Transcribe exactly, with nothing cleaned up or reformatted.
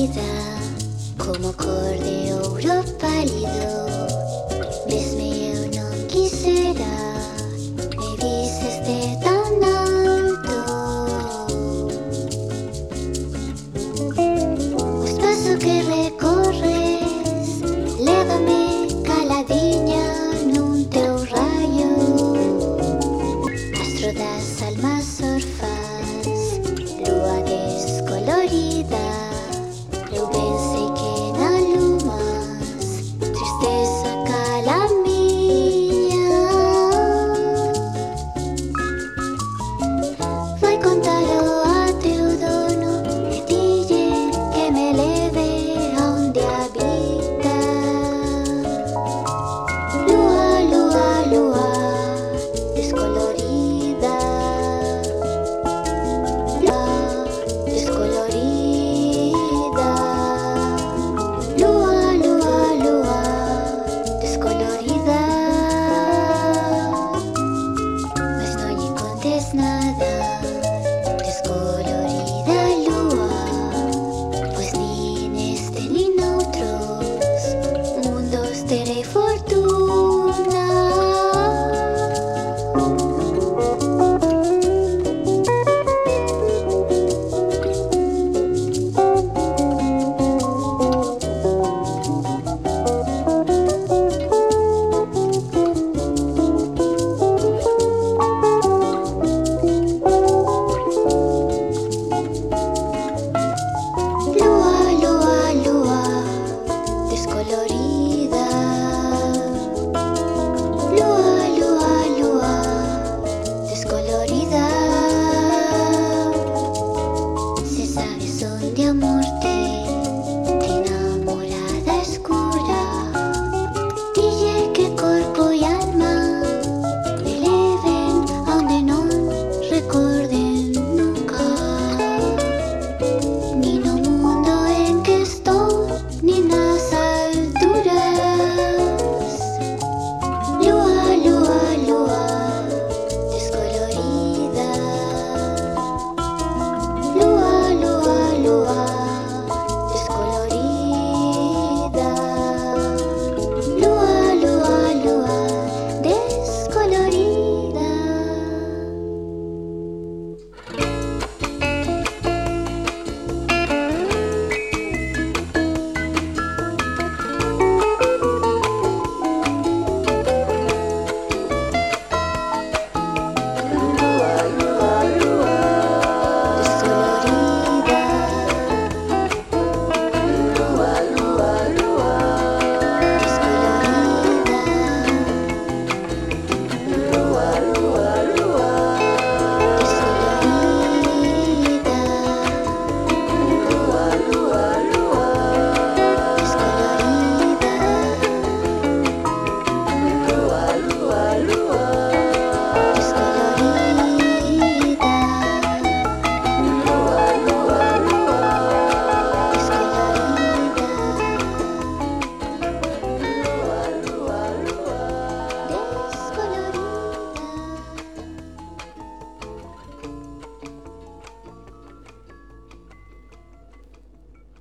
vida, como cor de ouro pálido. Ves-me, eu não quisera, me vistes de tan alto. O espaço que recorres, leva-me caladinha num teu raio. Astro das almas orfãs, lua descolorida, eu bem sei que não lumas, tristeza cala minha. Vai contá-lo a teu dono e dille que me leve aonde habita. Lua, lua, lua descolorida, lua descolorida. Lua, lua, lua descolorida. Mas não lhe contes nada, descolorida lua, pois ni neste ni noutros mundos terei fortuna. Lua, lua, lua descolorida. Lua, lua, lua descolorida. Se sabes onde a morte